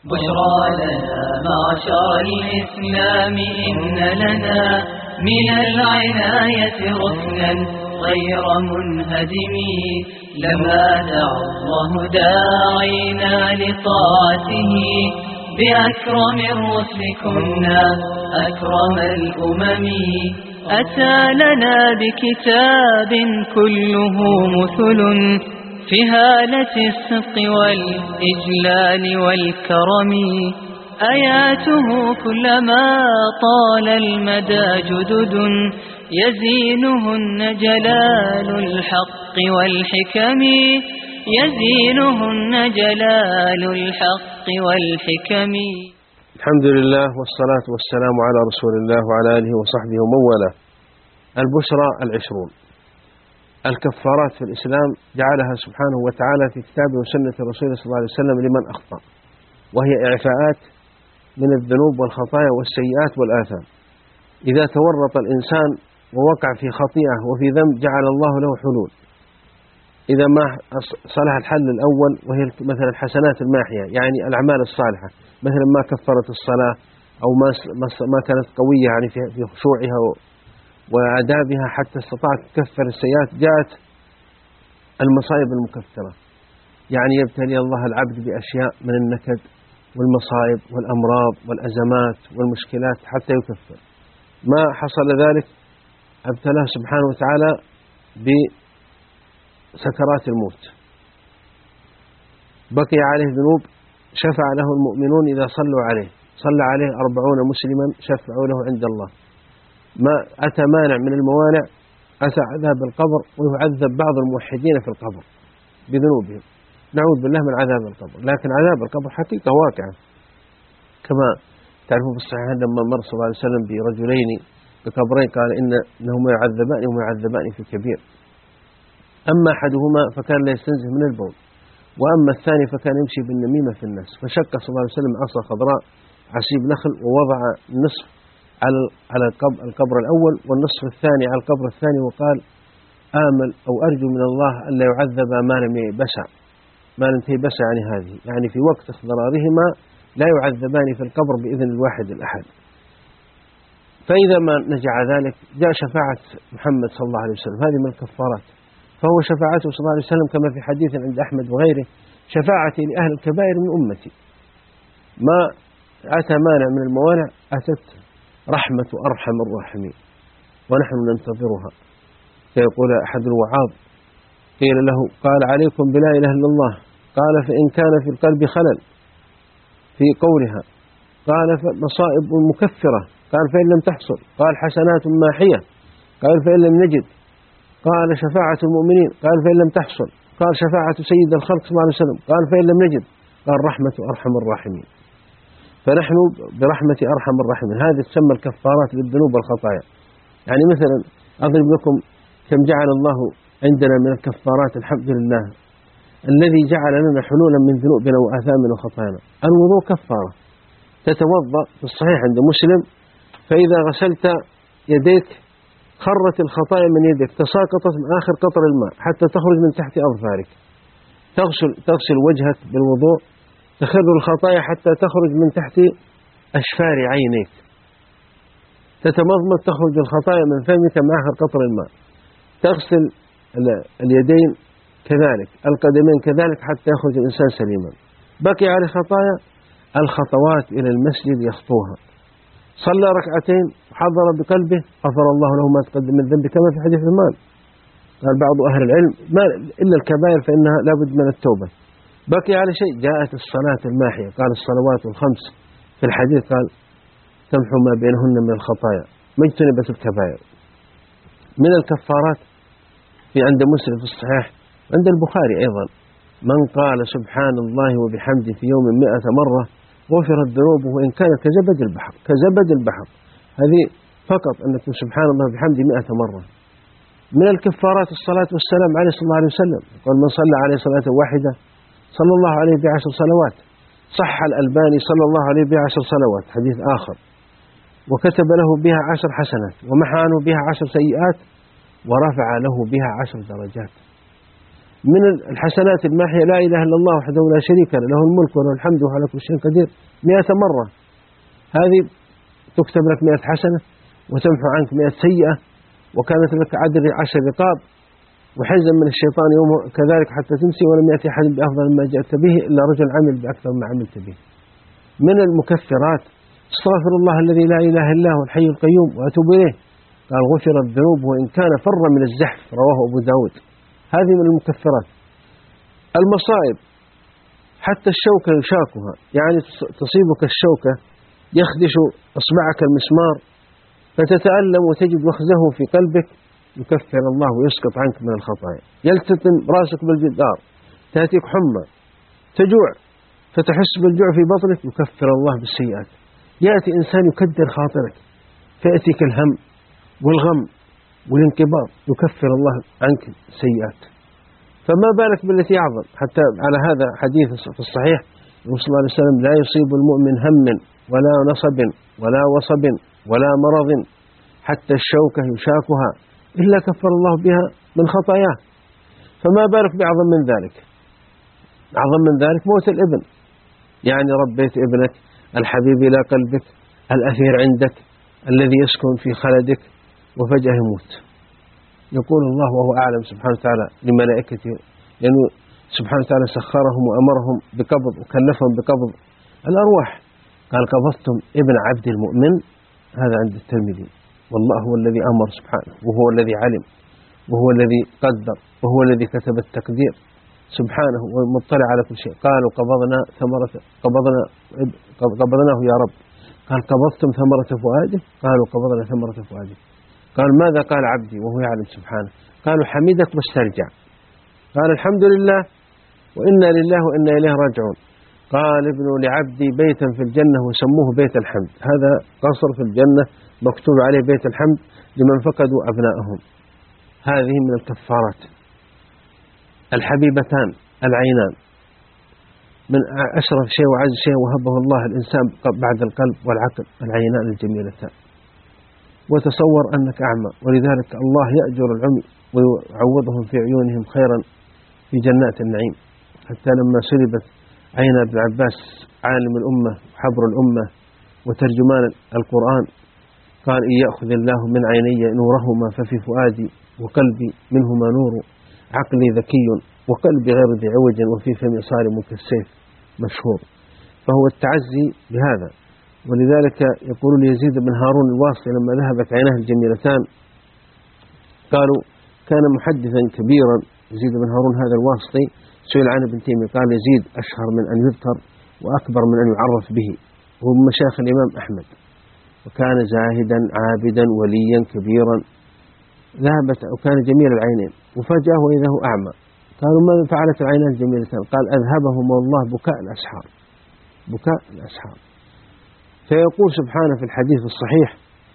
بشرى لنا معشر الإسلام إن لنا من العناية ركنا غير منهدم، لما دعا الله داعينا لطاعته بأكرم الرسل كنا أكرم الأمم. أتى لنا بكتاب كله مثل في هالة الصدق والإجلال والكرم، آياته كلما طال المدى جدد يزينهن جلال الحق والحكم، يزينهن جلال الحق والحكم. الحمد لله والصلاة والسلام على رسول الله وعلى آله وصحبه ومن والاه. البشرى 20. الكفارات في الإسلام جعلها سبحانه وتعالى في كتابه وسنة رسوله صلى الله عليه وسلم لمن أخطأ، وهي إعفاءات من الذنوب والخطايا والسيئات والآثام. إذا تورط الإنسان ووقع في خطيئة وفي ذنب جعل الله له حلول. إذا ما صلح الحل الأول وهي مثلا الحسنات الماحية، يعني الأعمال الصالحة، مثلا ما كفرت الصلاة أو ما كانت قوية يعني في خشوعها وآدابها حتى استطاعت تكفر السيئات، جاءت المصائب المكفرة، يعني يبتلي الله العبد بأشياء من النكد والمصائب والأمراض والأزمات والمشكلات حتى يكفر. ما حصل ذلك ابتلاه سبحانه وتعالى بسكرات الموت، بقي عليه ذنوب شفع له المؤمنون إذا صلوا عليه، صلى عليه 40 مسلما شفعوا له عند الله. ما أتى مانع من الموانع، أتى عذاب القبر، ويعذب بعض الموحدين في القبر بذنوبهم، نعوذ بالله من عذاب القبر. لكن عذاب القبر حقيقة واقعة، كما تعرفون في الصحيح لما مر صلى الله عليه وسلم برجلين بقبرين قال إنهما يعذبان في كبير. أما أحدهما فكان لا يستنزه من البول، وأما الثاني فكان يمشي بالنميمة في الناس، فشق صلى الله عليه وسلم عصا خضراء عصيب نخل ووضع النصف على القبر الأول والنصف الثاني على القبر الثاني، وقال آمل أو أرجو من الله ألا يعذب ما لم ينتهي بسع عن هذه، يعني في وقت اخضرارهما لا يعذبان في القبر بإذن الواحد الأحد. فإذا ما نجع ذلك جاء شفاعة محمد صلى الله عليه وسلم، هذه من الكفارات، فهو شفاعته صلى الله عليه وسلم كما في حديث عند أحمد وغيره: شفاعتي لأهل الكبائر من أمتي. ما أتى مانع من الموانع، أتت رحمة أرحم الراحمين ونحن ننتظرها. فيقول أحد الوعاظ قيل له قال: عليكم بلا إله إلا الله. قال: فإن كان في القلب خلل في قولها. قال: مصائب مكفرة. قال: فإن لم تحصل. قال: حسنات ماحية. قال: فإن لم نجد. قال: شفاعة المؤمنين. قال: فإن لم تحصل. قال: شفاعة سيد الخلق صلى الله عليه وسلم. قال: فإن لم نجد. قال: رحمة أرحم الراحمين. فنحن برحمة أرحم الراحمين. هذه تسمى الكفارات للذنوب والخطايا. يعني مثلا أضرب لكم كم جعل الله عندنا من الكفارات. الحمد لله الذي جعل لنا حلولا من ذنوبنا وآثامنا وخطايانا. الوضوء كفارة، تتوضأ في الصحيح عند مسلم، فإذا غسلت يديك خرت الخطايا من يدك، تساقطت من آخر قطر الماء حتى تخرج من تحت أظفارك. تغسل وجهك بالوضوء، تخر الخطايا حتى تخرج من تحت أشفار عينيك. تتمضمض تخرج الخطايا من فمك من آخر قطر الماء. تغسل اليدين كذلك، القدمين كذلك، حتى يخرج الإنسان سليما. بقي على خطايا الخطوات إلى المسجد يخطوها. صلى ركعتين حضر بقلبه غفر الله له ما تقدم من ذنبه، كما في حديث عثمان. قال بعض أهل العلم ما إلا الكبائر فإنها لابد من التوبة. بقي على شيء، جاءت الصلاة الماحية، قال الصلوات الخمس في الحديث، قال تمحو ما بينهن من الخطايا ما اجتنبت الكبائر. من الكفارات في عند مسلم في الصحيح، عند البخاري أيضا: من قال سبحان الله وبحمده في يوم 100 مرة غفرت ذنوبه وإن كان كزبد البحر. هذه فقط أنك سبحان الله وبحمده 100 مرة. من الكفارات الصلاة والسلام عليه صلى الله عليه وسلم، قال: من صلى عليه صلاة واحدة صلى الله عليه ب10 صلوات. صح الألباني صلى الله عليه ب10 صلوات، حديث آخر. وكتب له بها 10 حسنات، ومحى عنه بها 10 سيئات، ورفع له بها 10 درجات. من الحسنات الماحية لا إله إلا الله وحده لا شريك له، له الملك وله الحمد وهو على كل شيء قدير 100 مرة. هذه تكتب لك 100 حسنة وتمحو عنك 100 سيئة، وكانت لك عدل 10 رقاب وحزا من الشيطان يوم كذلك حتى تمسي، ولم يأتي أحد بأفضل ما جئت به إلا رجل عمل بأكثر ما عملت به. من المكفرات استغفر الله الذي لا إله إلا هو الحي القيوم وأتوب إليه، قال غفر الذنوب وإن كان فر من الزحف، رواه أبو داود. هذه من المكفرات. المصائب حتى الشوكة يشاكها، يعني تصيبك الشوكة يخدش إصبعك المسمار فتتألم وتجد وخزه في قلبك، يكفر الله ويسقط عنك من الخطايا. يلتطم راسك بالجدار، تأتيك حمى، تجوع فتحس بالجوع في بطنك، يكفر الله بالسيئات. يأتي إنسان يكدر خاطرك فيأتيك الهم والغم والانكبار، يكفر الله عنك السيئات. فما بالك بالتي أعظم. حتى على هذا حديث في الصحيح صلى الله عليه وسلم: لا يصيب المؤمن هم ولا نصب ولا وصب ولا مرض حتى الشوكة يشاكها إلا كفر الله بها من خطاياه. فما بالك بأعظم من ذلك. أعظم من ذلك موت الابن، يعني ربيت ابنك الحبيب إلى قلبك الأثير عندك الذي يسكن في خلدك وفجأة يموت. يقول الله وهو أعلم سبحانه وتعالى لملائكته، لأنه سبحانه وتعالى سخرهم وأمرهم بقبض وكلفهم بقبض الأرواح، قال: قبضتم ابن عبد المؤمن. هذا عند الترمذي. والله هو الذي أمر سبحانه، وهو الذي علم، وهو الذي قدر، وهو الذي كتب التقدير سبحانه ومطلع على كل شيء. قالوا قبضناه يا رب. قال: قبضتم ثمرة فؤاده؟ قالوا: قبضنا ثمرة فؤاده. قال: ماذا قال عبدي وهو يعلم سبحانه؟ قالوا: حمدك واسترجع. قال: الحمد لله وإنا لله وإنا إليه راجعون. قال: ابنوا لعبدي بيتا في الجنة وسموه بيت الحمد. هذا قصر في الجنة مكتوب عليه بيت الحمد لمن فقدوا أبنائهم. هذه من الكفارات. الحبيبتان العينان من أشرف شيء وعز شيء وهبه الله الإنسان بعد القلب والعقل، العينان الجميلتان. وتصور أنك أعمى، ولذلك الله يأجر العمي ويعوضهم في عيونهم خيرا في جنات النعيم. حتى لما سلبت عين ابن عباس عالم الأمة وحبر الأمة وترجمان القرآن، قال: إن يأخذ الله من عيني نورهما ففي فؤادي وقلبي منهما نور، عقلي ذكي وقلبي غير ذي عوج وفي فمي صارم كالسيف مشهور. فهو التعزي بهذا. ولذلك يقول يزيد بن هارون الواسطي لما ذهبت عيناه الجميلتان، قالوا كان محدثا كبيرا يزيد بن هارون هذا الواسطي، سئل عن ابن تيمية قال: يزيد أشهر من أن يذكر وأكبر من أن يعرف به، وهو من مشايخ الإمام أحمد، وكان زاهدا عابدا وليا كبيرا. ذهبت وكان جميل العينين، وفجأة وإذا هو أعمى. قالوا: ماذا فعلت العينان الجميلتان؟ قال: أذهبهما الله بكاء الأسحار. بكاء الأسحار. فيقول سبحانه في الحديث الصحيح: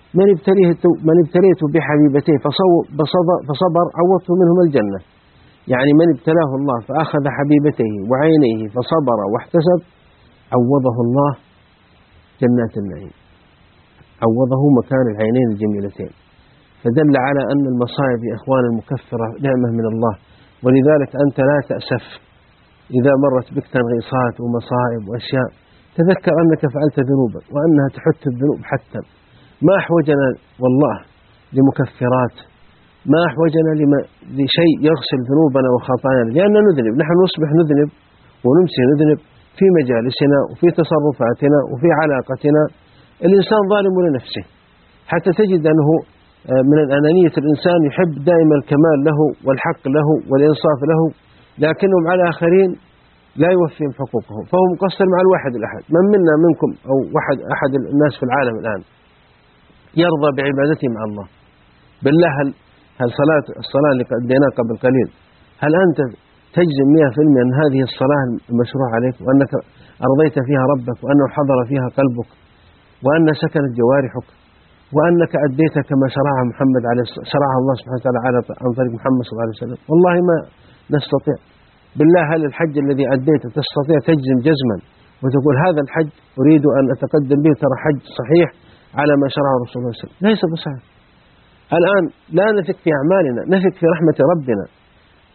من ابتليت بحبيبتيه فصبر عوضته منهما الجنة. يعني من ابتلاه الله فأخذ حبيبتيه وعينيه فصبر واحتسب، عوضه الله جنات النعيم، عوضه مكان العينين الجميلتين. فدل على أن المصائب يا إخوان المكفرة نعمة من الله. ولذلك أنت لا تأسف إذا مرت بك تنغيصات ومصائب وأشياء، تذكر أنك فعلت ذنوبا وأنها تحت الذنوب. حتى ما أحوجنا والله لمكفرات، ما أحوجنا لشيء يغسل ذنوبنا وخطايانا، لأننا نذنب. نحن نصبح نذنب ونمسي نذنب في مجالسنا وفي تصرفاتنا وفي علاقتنا. الإنسان ظالم لنفسه، حتى تجد أنه من الأنانية الإنسان يحب دائما الكمال له والحق له والإنصاف له، لكنهم على آخرين لا يوفيهم حقوقهم، فهو مقصر مع الواحد الأحد. من منا منكم أو أحد الناس في العالم الآن يرضى بعبادته مع الله؟ بالله هل الصلاة اللي قديناها قبل قليل، هل أنت تجزم 100% أن هذه الصلاة المشروع عليك، وأنك أرضيت فيها ربك، وأنه حضر فيها قلبك، وأن سكنت جوارحك، وأنك أديت كما شرعها الله سبحانه وتعالى عن طريق محمد صلى الله عليه وسلم؟ والله ما نستطيع. بالله هل الحج الذي أديته تستطيع تجزم جزما وتقول هذا الحج أريد أن أتقدم به ترى حج صحيح على ما شرعه رسول الله صلى الله عليه وسلم؟ ليس بصحيح. الآن لا نثق في أعمالنا، نثق في رحمة ربنا.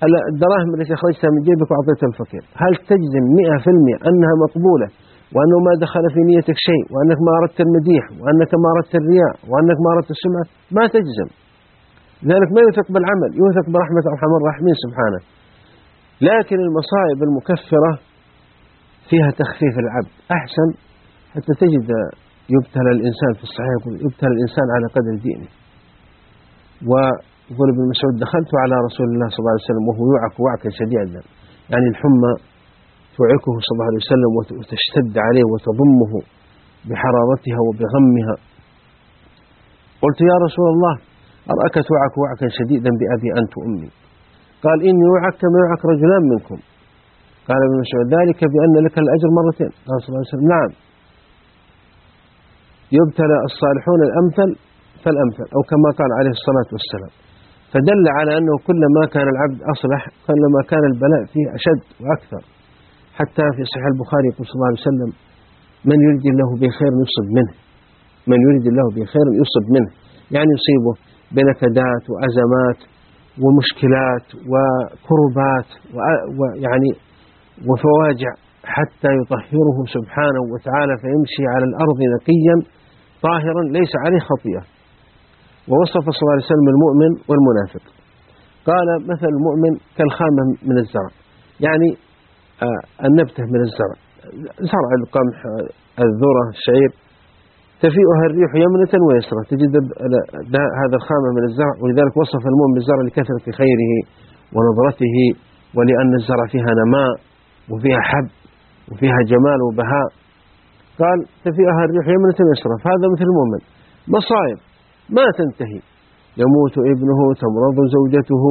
الدراهم التي أخرجتها من جيبك وأعطيتها الفقير، هل تجزم 100% أنها مقبولة وأنه ما دخل في نيتك شيء وأنك ما أردت المديح وأنك ما أردت الرياء وأنك ما أردت السمعة؟ ما تجزم. لذلك ما يوثق بالعمل، يوثق برحمة أرحم الراحمين سبحانه. لكن المصائب المكفرة فيها تخفيف العبد أحسن، حتى تجد يبتلى الإنسان في الصحيح يبتلى الإنسان على قدر دينه. ويقول ابن مسعود دخلت على رسول الله صلى الله عليه وسلم وهو يوعك وعكا شديدا، يعني الحمى توعكه صلى الله عليه وسلم وتشتد عليه وتضمه بحرارتها وبغمها. قلت يا رسول الله أرأك توعك وعكا شديدا بأبي أنت وأمي؟ قال إني يوعك كما يوعك رجلان منكم. قال ابن مسعود ذلك بأن لك الأجر مرتين. قال صلى الله عليه وسلم نعم، يبتلى الصالحون الأمثل فالأمثل، أو كما قال عليه الصلاة والسلام. فدل على أنه كلما كان العبد أصلح كلما كان البلاء فيه أشد وأكثر. حتى في صحيح البخاري يقول صلى الله عليه وسلم من يريد الله بخير يصب منه، من يريد الله بخير يصب منه، يعني يصيبه بنكدات وأزمات ومشكلات وكربات ويعني وفواجع حتى يطهره سبحانه وتعالى فيمشي على الأرض نقيا طاهرا ليس عليه خطيئة. ووصف صلى الله عليه وسلم المؤمن والمنافق، قال مثل المؤمن كالخامة من الزرع، يعني النبتة من الزرع، زرع القمح الذرة الشعير تفيئها الريح يمنة ويسرى، تجد هذا الخامة من الزرع. ولذلك وصف المؤمن بالزرع لكثرة خيره ونظرته، ولأن الزرع فيها نماء وفيها حب وفيها جمال وبهاء. قال تفيئها الريح يمنة ويسرى، فهذا مثل المؤمن مصائب ما تنتهي، يموت ابنه، تمرض زوجته،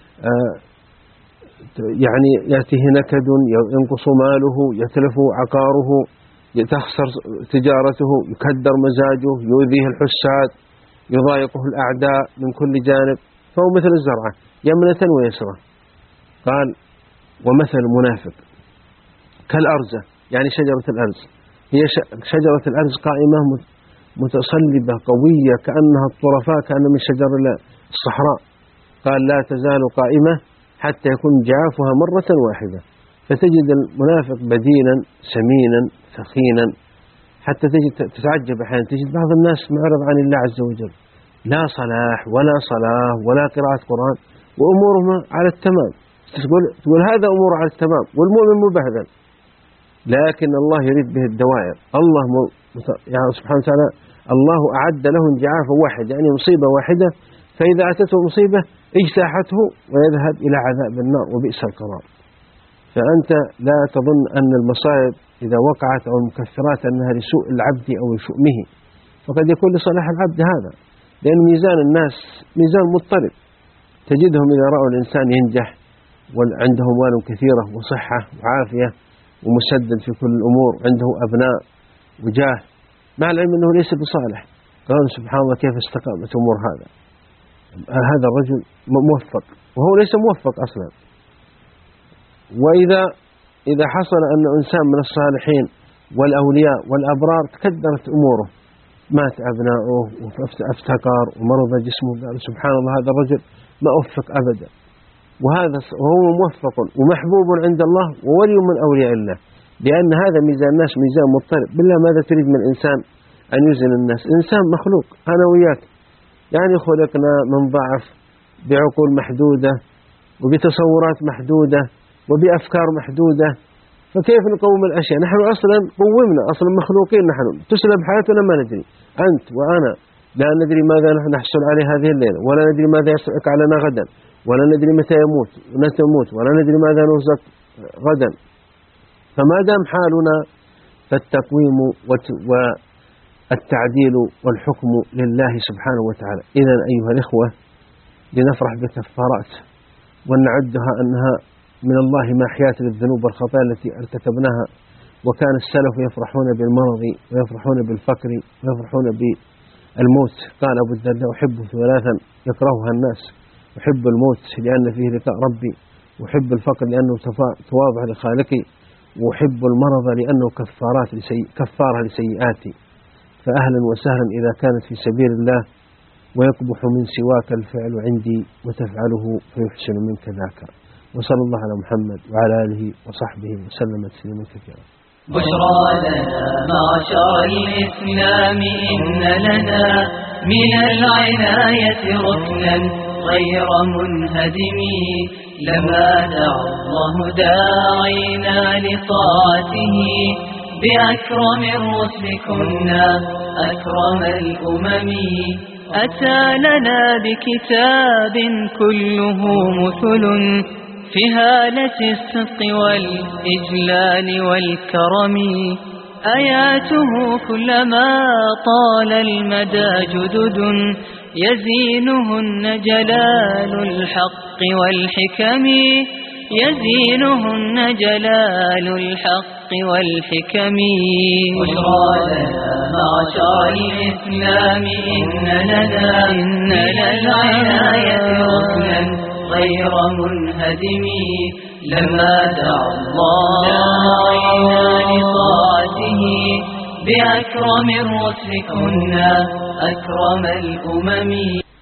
يعني يأتيه نكد، ينقص ماله، يتلف عقاره، تخسر تجارته، يكدر مزاجه، يؤذيه الحساد، يضايقه الأعداء من كل جانب. فهو مثل الزرعة يمنة ويسرى. قال ومثل المنافق كالأرزة، يعني شجرة الأرز، هي شجرة الأرز قائمة متصلبة قوية كأنها الطرفاء كأن من شجر الصحراء. قال لا تزال قائمة حتى يكون جعافها مرة واحدة. فتجد المنافق بدينا سمينا ثخينا، حتى تجد تتعجب أحيانا تجد بعض الناس معرض عن الله عز وجل، لا صلاح ولا صلاة ولا قراءة قرآن وأمورهم على التمام، تقول هذا أمور على التمام والمؤمن مبهذل. لكن الله يريد به الدوائر. الله يعني سبحانه وتعالى الله أعد له انجعافا واحد، يعني مصيبة واحدة، فإذا أتته مصيبة اجتاحته ويذهب إلى عذاب النار وبئس القرار. فأنت لا تظن أن المصائب إذا وقعت أو المكثرات أنها لسوء العبد أو لشؤمه، فقد يكون لصلاح العبد هذا، لأن ميزان الناس ميزان مضطرب. تجدهم إذا رأوا الإنسان ينجح وعنده أموال كثيرة وصحة وعافية ومسدد في كل الأمور، عنده أبناء وجاه، مع العلم أنه ليس بصالح، قالوا سبحان الله كيف استقامت أمور هذا الرجل موفق وهو ليس موفق أصلا. وإذا حصل أن إنسان من الصالحين والأولياء والأبرار تكدرت أموره، مات أبناؤه وافتقر ومرض جسمه، قال سبحان الله هذا الرجل ما أوفق أبدا، وهو موفق ومحبوب عند الله وولي من أولياء الله، لأن هذا ميزان الناس ميزان مضطرب. بالله ماذا تريد من الإنسان أن يوزن الناس؟ إنسان مخلوق أنا وياك، يعني خلقنا من ضعف بعقول محدودة وبتصورات محدودة وبأفكار محدودة، فكيف نقوم الأشياء؟ نحن أصلا قومنا، أصلا مخلوقين، نحن تسلب حياتنا ما ندري، أنت وأنا لا ندري ماذا نحصل عليه هذه الليلة، ولا ندري ماذا يسرق علينا غدا، ولا ندري متى نموت، ولا ندري ماذا نرزق غدا. فما دام حالنا فالتقويم والتعديل والحكم لله سبحانه وتعالى. إذن أيها الإخوة لنفرح بكفارات ونعدها أنها من الله محيات للذنوب والخطايا التي ارتكبناها. وكان السلف يفرحون بالمرض ويفرحون بالفقر ويفرحون بالموت. قال أبو الدرداء أحب ثلاثا يكرهها الناس: أحب الموت لأن فيه لقاء ربي، وأحب الفقر لأنه تواضع لخالقي، وأحب المرض لأنه كفارة لسيئاتي. فأهلا وسهلا إذا كانت في سبيل الله، ويقبح من سواك الفعل عندي وتفعله فيحسن منك ذاك. وصلى الله على محمد وعلى آله وصحبه وسلم تسليما كثيرا. بشرى لنا معشر الإسلام إن لنا من العناية ركنا غير منهدم لما دعا الله داعينا لطاعته بأكرم الرسل كنا أكرم الأمم أتى لنا بكتاب كله مثل في هالة الصدق والإجلال والكرم آياته كلما طال المدى جدد يزينهن جلال الحق والحكم يزينهن جلال الحق والحكم. بشرى لنا معشر الإسلام إن لنا العناية ركنا غير منهدم لما دعا الله لطاعته بأكرم الرسل كنا أكرم الأمم.